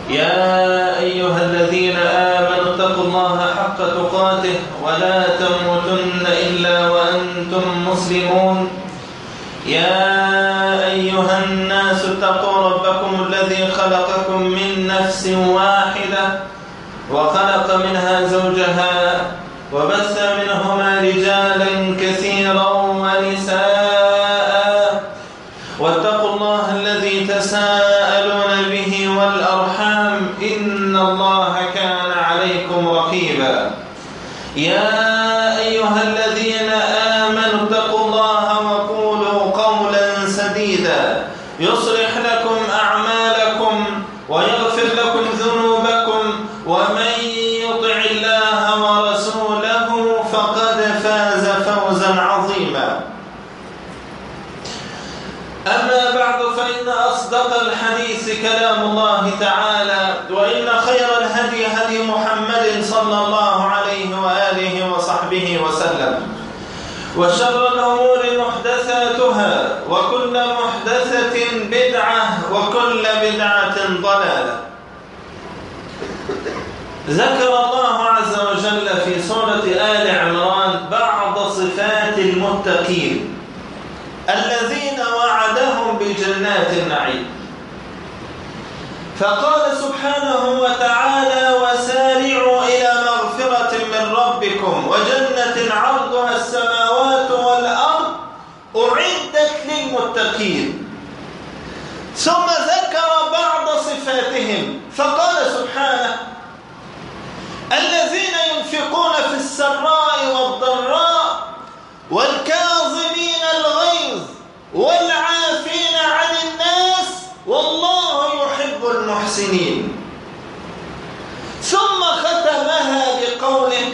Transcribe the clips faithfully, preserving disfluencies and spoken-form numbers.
يا أيها الذين آمنوا اتقوا الله حق تقاته ولا تموتن إلا وأنتم مسلمون. يا أيها الناس اتقوا ربكم الذي خلقكم من نفس واحدة وخلق منها زوجها وبث منهما رجالا كثيرا ونساء واتقوا الله الذي تساءلون به والأرحام إن الله كان عليكم رقيبا. يا أيها الذين آمنوا اتقوا الله وقولوا قولا سديدا يصلح لكم أعمالكم ويغفر لكم ذنوبكم ومن يطع الله ورسوله فقد فاز فوزا عظيما. أما بعد فإن أصدق الحديث كلام الله تعالى وإن خير الهدي هدي محمد صلى الله عليه وآله وصحبه وسلم وشر الأمور محدثاتها وكل محدثة بدعة وكل بدعة ضلالة. ذكر الله عز وجل في سورة آل عمران بعض صفات المتقين الذين وعدهم بجنات النعيم، فقال سبحانه وتعالى: وسارعوا إلى مغفرة من ربكم وجنة عرضها السماوات والأرض أعدت للمتقين. ثم ذكر بعض صفاتهم فقال سبحانه: الذين ينفقون في السراء والضراء والكاظمين الغيظ والعافين عن الناس والله يحب المحسنين. ثم ختمها بقوله: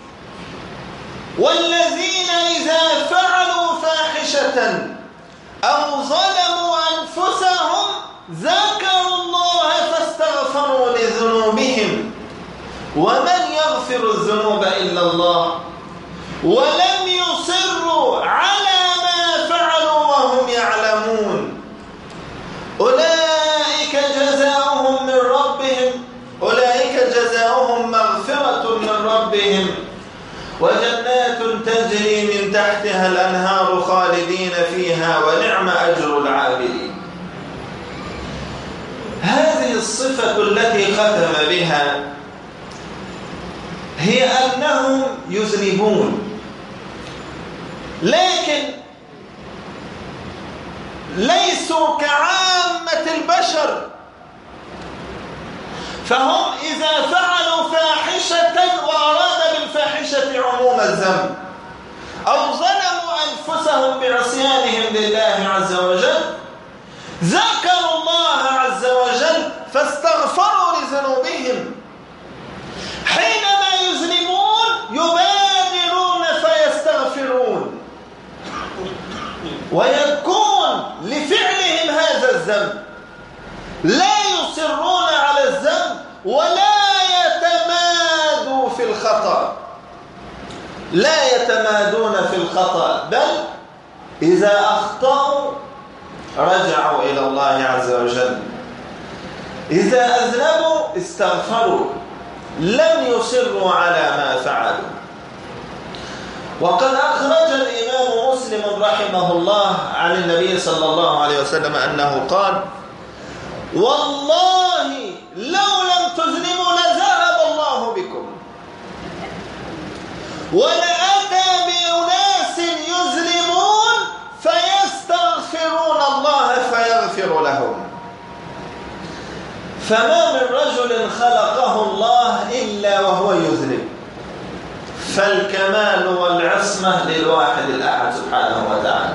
والذين إذا فعلوا فاحشة أو ظلموا أنفسهم ذكروا الله فاستغفروا لذنوبهم ومن يغفر الذنوب إلا الله ولم يصروا على ما فعلوا وهم يعلمون أولئك جزاؤهم من ربهم أولئك جزاؤهم مغفرة من ربهم وجنات تجري من تحتها الأنهار خالدين فيها ونعم أجر العاملين. هذه الصفة التي ختم بها هي أنهم يذنبون، لكن ليسوا كعامة البشر، فهم إذا فعلوا فاحشة وأراد بالفاحشة عموم الذنب أو ظلموا أنفسهم بعصيانهم لله عز وجل ذكروا الله عز وجل فاستغفروا لذنوبهم. حينما يذنبون يبادرون فيستغفرون ويكون لفعلهم هذا الذنب، لا يصرون على الذنب ولا يتمادوا في الخطأ لا يتمادون في الخطأ بل إذا أخطأوا رجعوا إلى الله عز وجل، إذا أذنبوا استغفروا لم يصروا على ما فعلوا. وقد أخرج الإمام مسلم رحمه الله عن النبي صلى الله عليه وسلم أنه قال: والله لو لم تذنبوا لذهب الله بكم ولأتى بأناس يذنبون فيستغفرون الله فيغفر لهم. فما من رجل خلقه الله إلا وهو يذنب، فالكمال والعصمة للواحد الأحد سبحانه وتعالى.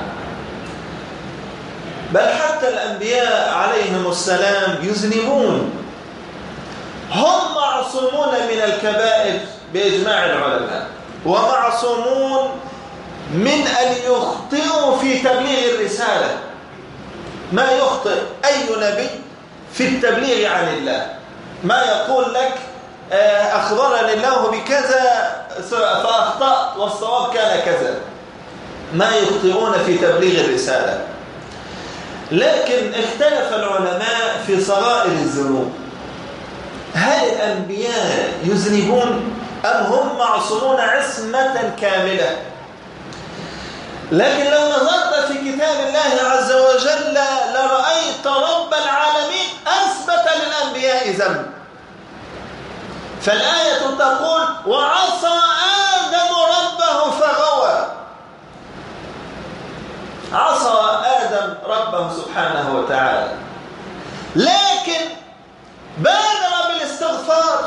بل حتى الأنبياء عليهم السلام يذنبون، هم معصومون من الكبائر بإجماع العلماء، ومعصومون من أن يخطئوا في تبليغ الرسالة. ما يخطئ أي نبي في التبليغ عن الله، ما يقول لك أخبرني الله بكذا فأخطأت والصواب كان كذا، ما يخطئون في تبليغ الرسالة. لكن اختلف العلماء في صغائر الذنوب، الأنبياء يذنبون أم هم معصومون عصمة كاملة؟ لكن لو نظرت في كتاب الله عز وجل لرأيت رب العالمين أثبت للأنبياء ذنب. فالآية تقول وعصى آدم ربه فغوى. عصى آدم ربه سبحانه وتعالى، لكن بادر بالاستغفار.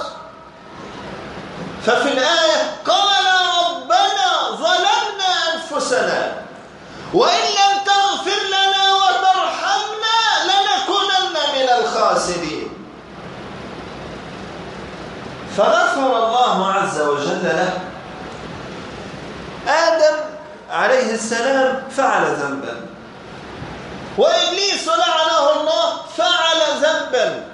ففي الآية قال ربنا ظلمنا أنفسنا وإن لم تغفر لنا وترحمنا لنكونن من الخاسرين. فغفر الله عز وجل له. آدم عليه السلام فعل ذنبا، وإبليس لعنه الله فعل ذنبا،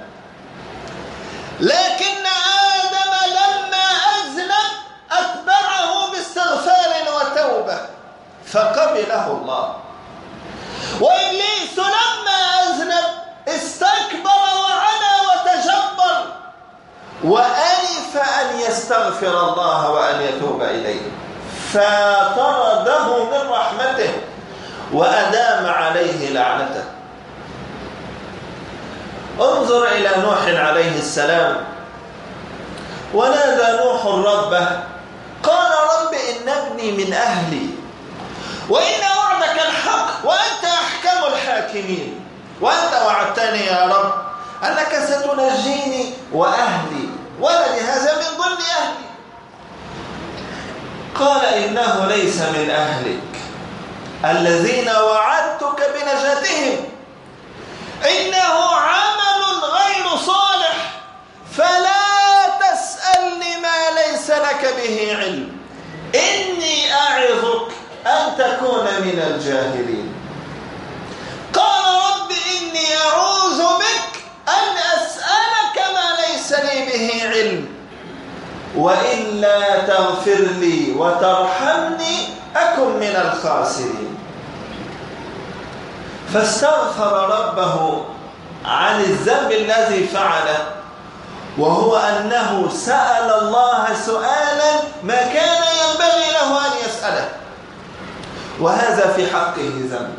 لكن آدم لما أذنب أتبعه باستغفار وتوبة فقبله الله. وإبليس لما أذنب استكبر وعلا وتجبر وأنف أن يستغفر الله وأن يتوب إليه، فطرده من رحمته وأدام عليه لعنته. انظر إلى نوح عليه السلام، ونادى نوح ربه قال رب إن ابني من أهلي وإن وعدك الحق وأنت أحكم الحاكمين، وأنت وعدتني يا رب أنك ستنجيني وأهلي ولدي هذا من ضمن أهلي. قال إنه ليس من أهلك الذين وعدتك بنجاتهم، إنه عمل غير صالح فلا تسألني ما ليس لك به علم، إني أعظك أن تكون من الجاهلين. قال رب إني أعوذ بك أن أسألك ما ليس لي به علم، وإلا تغفر لي وترحمني أكن من الخاسرين. فاستغفر ربه عن الذنب الذي فعله، وهو أنه سأل الله سؤالا ما كان ينبغي له أن يسأله، وهذا في حقه ذنب.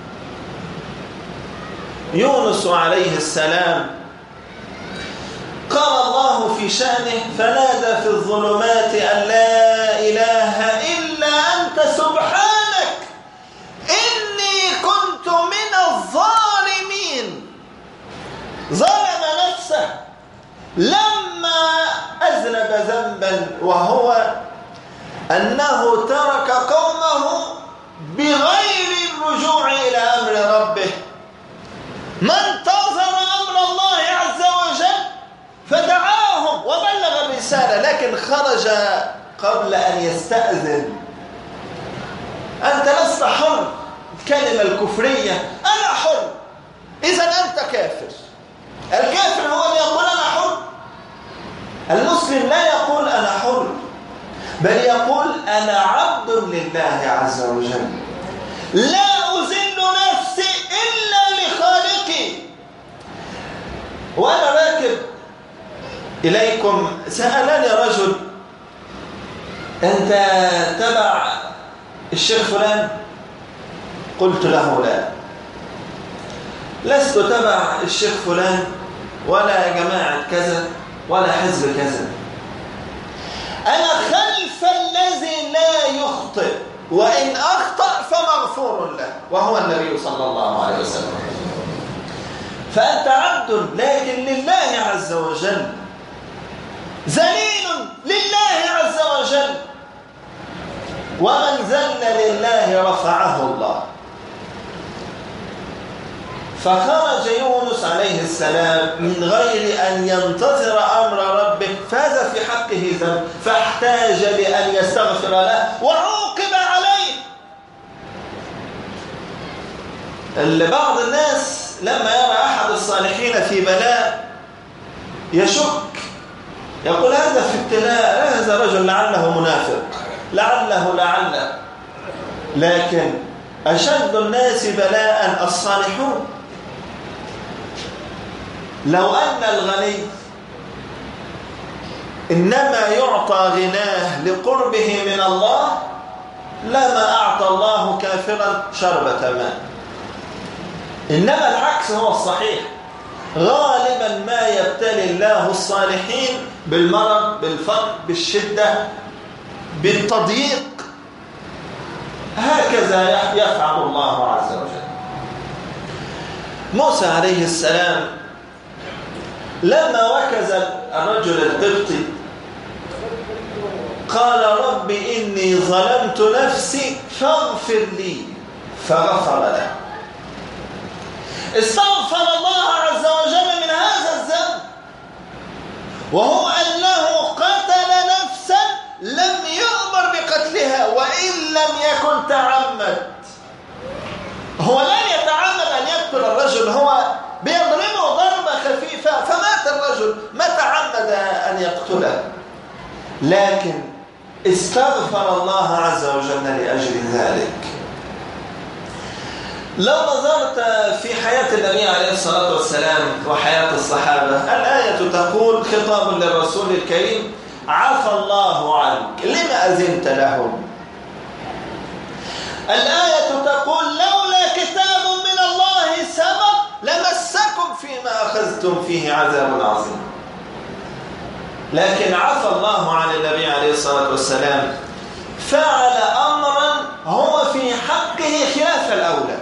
يونس عليه السلام قال الله في شأنه فنادى في الظلمات أن لا إله إلا أنت سبحانك إني كنت من الظالمين. ظلم نفسه لما أذنب ذنبا، وهو أنه ترك قومه بغير الرجوع إلى أمر ربه. ما انتظر أمر الله عز وجل فدعاهم وبلغ الرسالة، لكن خرج قبل أن يستأذن. أنت لست حر، الكلمة الكفرية أنا حر، إذن أنت كافر. الكافر هو اللي يقول أنا حر. المسلم لا يقول أنا حر، بل يقول أنا عبد لله عز وجل، لا أذل نفسي إلا لخالقي. وأنا راكب إليكم سألني رجل أنت تبع الشيخ فلان؟ قلت له لا، لست تبع الشيخ فلان ولا جماعة كذا ولا حزب كذا، أنا خلف الذي لا يخطئ، وإن أخطأ فمغفور له، وهو النبي صلى الله عليه وسلم. فأنت عبد لكن لله عز وجل، ذليل لله عز وجل، ومن ذل لله رفعه الله. فخرج يونس عليه السلام من غير أن ينتظر أمر ربه، فهذا في حقه ذنب، فاحتاج لأن يستغفر له وعوقب عليه. بعض الناس لما يرى أحد الصالحين في بلاء يشك، يقول هذا في ابتلاء، هذا رجل لعله منافق، لعله لعله لكن أشد الناس بلاء الصالحون. لو أن الغني إنما يعطى غناه لقربه من الله لما أعطى الله كافرا شربة ماء. إنما العكس هو الصحيح. غالبا ما يبتلي الله الصالحين بالمرض، بالفقر، بالشدة، بالتضييق. هكذا يفعل الله عز وجل. موسى عليه السلام لما وكز الرجل القبطي قال رب إني ظلمت نفسي فاغفر لي، فغفر له. استغفر الله عز وجل من هذا الذنب، وهو أنه قتل نفسا لم يؤمر بقتلها وإن لم يكن تعمد. هو لن يتعمد أن يقتل الرجل، هو بيضربه ضربة خفيفة فمات الرجل، ما تعمد أن يقتله، لكن استغفر الله عز وجل لأجل ذلك. لو نظرت في حياة النبي عليه الصلاة والسلام وحياة الصحابة، الآية تقول خطاب للرسول الكريم: عفى الله عنك لما أذنت لهم. الآية تقول: لولا كتاب من الله سبق لمسكم فيما أخذتم فيه عذاب عظيم. لكن عفى الله عن النبي عليه الصلاة والسلام، فعل أمرا هو في حقه خلاف الأولى.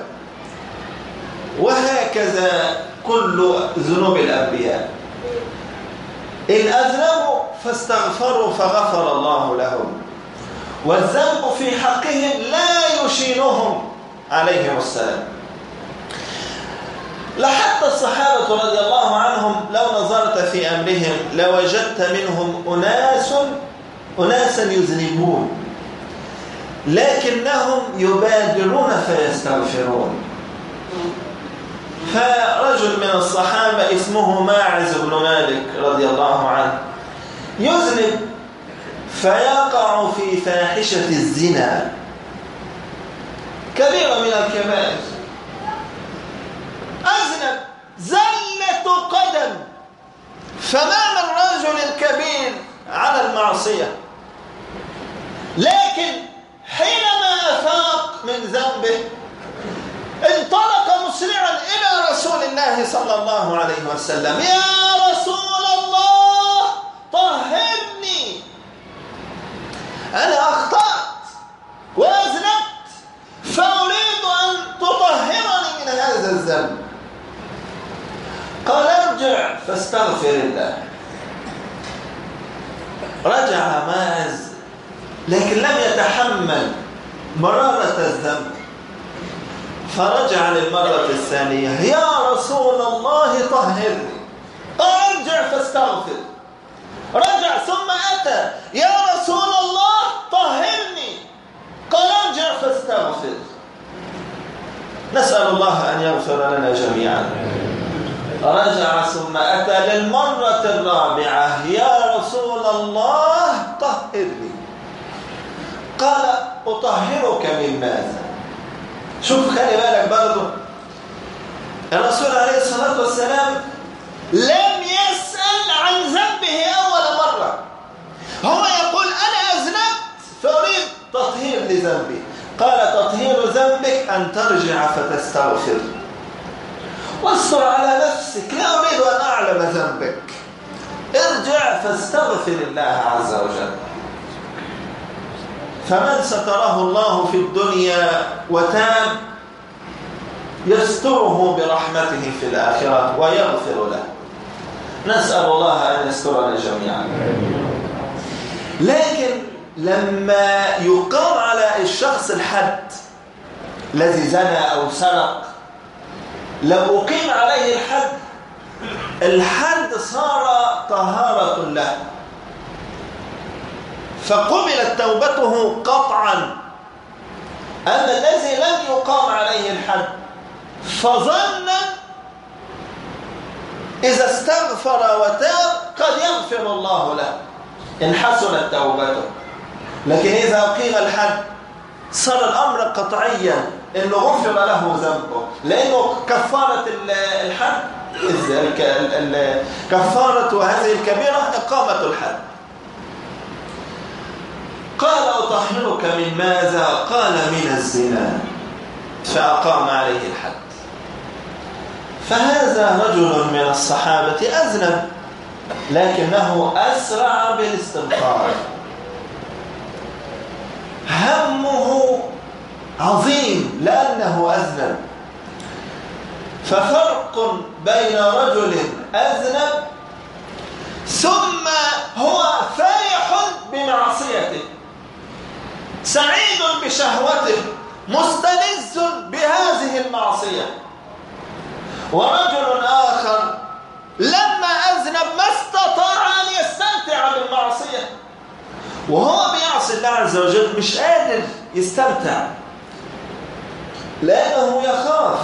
وهكذا كل ذنوب الأنبياء، إن أذنبوا فاستغفروا فغفر الله لهم، والذنب في حقهم لا يشينهم عليهم السلام. لحتى الصحابة رضي الله عنهم لو نظرت في أمرهم لوجدت منهم أناس أناسا يذنبون لكنهم يبادرون فيستغفرون. فرجل من الصحابة اسمه ماعز بن مالك رضي الله عنه يذنب فيقع في فاحشة الزنا، كبيرة من الكبائر. أذنب زلة قدم، فما من رجل كبير على المعصية، لكن حينما أفاق من ذنبه انطلق مسرعا إلى رسول الله صلى الله عليه وسلم: يا رسول الله طهرني، أنا أخطأت وأذنبت فأريد أن تطهرني من هذا الذنب. قال: ارجع فاستغفر الله. رجع ماعز لكن لم يتحمل مرارة الذنب، فرجع للمرة الثانية: يا رسول الله طهرني. قال: ارجع فاستغفر. رجع ثم أتى: يا رسول الله طهرني. قال: ارجع فاستغفر. نسأل الله أن يغفر لنا جميعا. رجع ثم أتى للمرة الرابعة: يا رسول الله طهرني. قال: أطهرك من ماذا؟ شوف، خلي بالك برضو، الرسول عليه الصلاة والسلام لم يسأل عن ذنبه أول مرة، هو يقول: أنا أذنبت فأريد تطهير لذنبي. قال: تطهير ذنبك أن ترجع فتستغفر واستر على نفسك، لا أريد أن أعلم ذنبك، ارجع فاستغفر الله عز وجل. فمن ستره الله في الدنيا وتاب يستره برحمته في الآخرة ويغفر له. نسأل الله أن يسترنا جميعا. لكن لما يقام على الشخص الحد الذي زنى أو سرق، لو أقيم عليه الحد، الحد صار طهارة له فقبلت توبته قطعا. أما الذي لم يقام عليه الحد فظن إذا استغفر وتاب قد يغفر الله له إن حسنت توبته، لكن إذا أقيم الحد صار الأمر قطعيا إنه غفر له ذنبه، لأنه كفارة الحد كفارة هذه الكبيرة إقامة الحد. قال أطهرك من ماذا؟ قال من الزنا، فأقام عليه الحد. فهذا رجل من الصحابة أذنب لكنه أسرع بالاستغفار، همه عظيم لأنه أذنب. ففرق بين رجل أذنب ثم هو فرح بمعصيته، سعيد بشهوته، مستلذ بهذه المعصية، ورجل آخر لما أذنب ما استطاع أن يستمتع بالمعصية، وهو بيعصي الله عز وجل مش قادر يستمتع لأنه يخاف.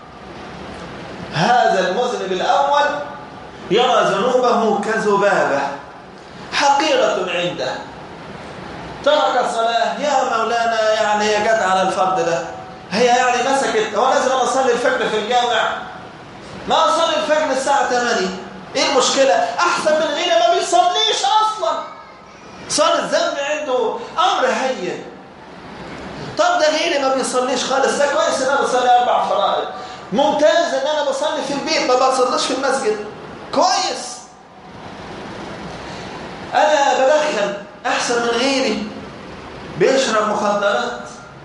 هذا المذنب الأول يرى ذنوبه كذبابة حقيرة عنده، ترك الصلاة، يا مولانا يعني هي جت على الفرد ده، هي يعني مسكت، هو لازم أصلي الفجر في الجامع، ما أصلي الفجر الساعة ثمانية، إيه المشكلة؟ أحسن من غيره ما بيصليش أصلا، صار الذنب عنده أمر هين. طب ده غيري ما بيصليش خالص، ده كويس إن أنا بصلي أربع فرائض، ممتاز إن أنا بصلي في البيت ما بصليش في المسجد، كويس. أنا بدخن أحسن من غيري بيشرب مخدرات،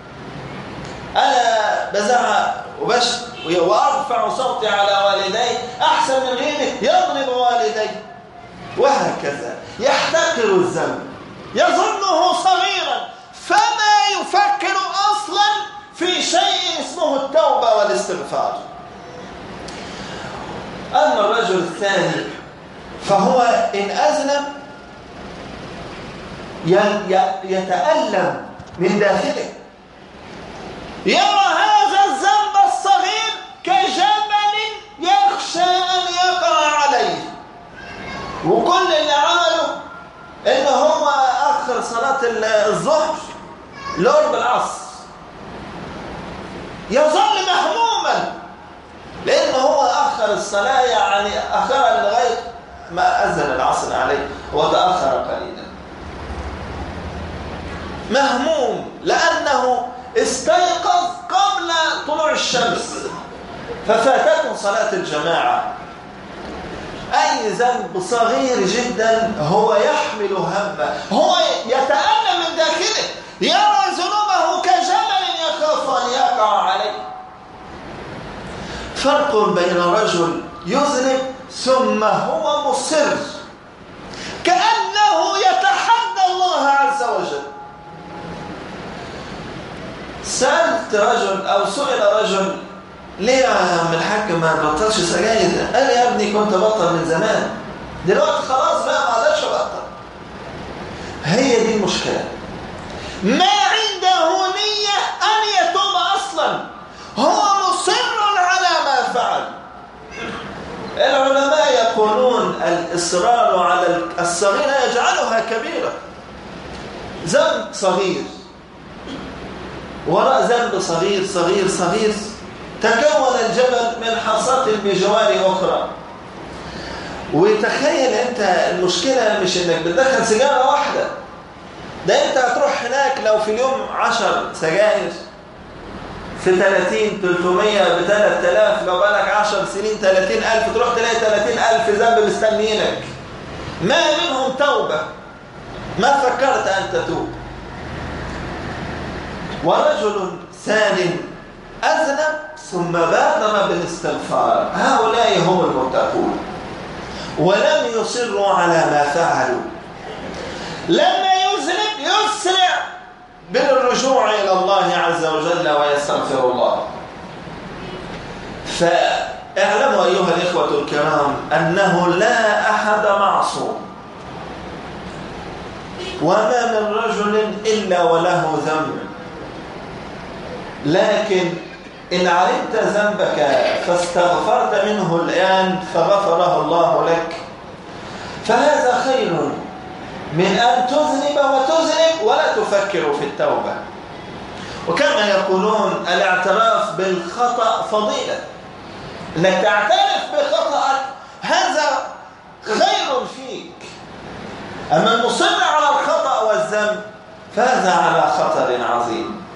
أنا بزعق وبش وأرفع صوتي على والدي أحسن من غيري يضرب والدي، وهكذا. يحتقر الذنب، يظنه صغيرا، فما يفكر أصلا في شيء اسمه التوبة والاستغفار. أما الرجل الثاني فهو إن أذنب يتألم من داخله، يرى هذا الذنب الصغير كجبل يخشى أن يقع عليه، وكل اللي عمله إن هو أخر صلاة الظهر لقرب العصر، يظل مهموما لأنه هو أخر الصلاة، يعني أخرها لغاية ما أذن العصر عليه وتأخر قليلا، مهموم لأنه استيقظ قبل طلوع الشمس ففاتته صلاة الجماعة. أي ذنب صغير جدا هو يحمل همه، هو يتألم من داخله، يرى ذنوبه كجبل يخاف أن يقع عليه. فرق بين رجل يذنب ثم هو مصر كأنه يتحدى الله عز وجل. سألت رجل أو سئل رجل ليه يا عم الحاج ما تبطلش سجاير؟ قال يا ابني كنت بطل من زمان، دلوقتي خلاص بقى ما قدرش ابطل. هي دي المشكلة، ما عنده نية أن يتوب أصلا، هو مصر على ما فعل. العلماء يقولون الإصرار على الصغيرة يجعلها كبيرة. ذنب صغير وراء ذنب صغير صغير صغير تكون الجبل من حصاة بجوار أخرى. وتخيل أنت المشكلة مش أنك بتدخل سيجارة واحدة، ده أنت هتروح هناك لو في اليوم عشر سجائر في ثلاثين ثلاثمية بثلاث آلاف، لو بقالك عشر سنين ثلاثين ألف، تروح تلاقي ثلاثين ألف ذنب مستنينك، ما منهم توبة، ما فكرت أن تتوب. ورجل ثاني أذنب ثم بادر بالاستغفار، هؤلاء هم المتقون ولم يصروا على ما فعلوا. لما يذنب يسرع بالرجوع إلى الله عز وجل ويستغفر الله. فاعلموا أيها الإخوة الكرام أنه لا أحد معصوم، وما من رجل إلا وله ذنب، لكن إن علمت ذنبك فاستغفرت منه الآن فغفره الله لك، فهذا خير من أن تذنب وتذنب ولا تفكر في التوبة. وكما يقولون الاعتراف بالخطأ فضيلة، أنك تعترف بخطأك هذا خير فيك. أما المصر على الخطأ والذنب فهذا على خطر عظيم.